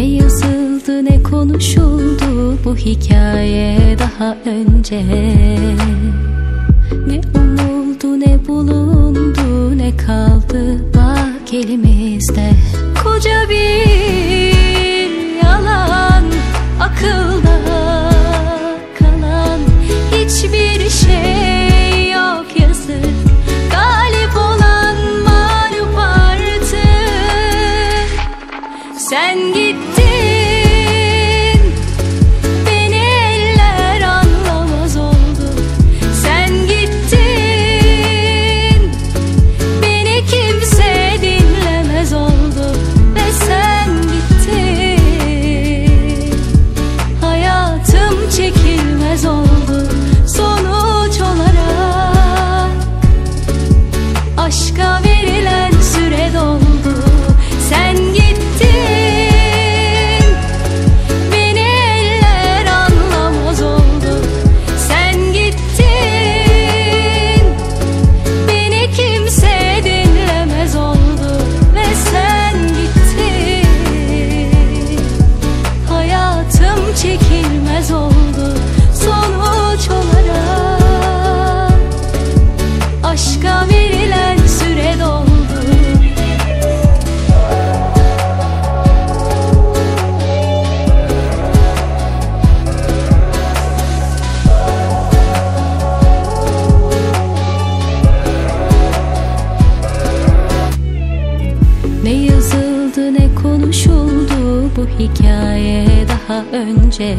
Ne yazıldı ne konuşuldu bu hikaye daha önce. Ne umuldu ne bulundu ne kaldı bak elimizde. Koca bir yalan, akılda kalan hiçbir şey yok yazık. Galip olan mağlup artık. Sen gittin, beni eller anlamaz oldu. Sen gittin, beni kimse dinlemez oldu. Ve sen gittin, hayatım çekilmez oldu. Sonuç olarak aşka verilen süre doldu. Sen gittin, çekilmez oldu. Sonuç olarak aşka verilen süre doldu. Ne yazıldı ne konuşuldu bu hikaye daha önce.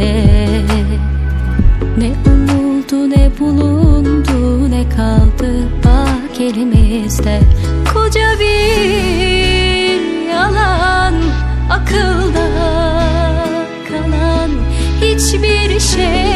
Ne umuldu ne bulundu ne kaldı bak elimizde. Koca bir yalan, akılda kalan hiçbir şey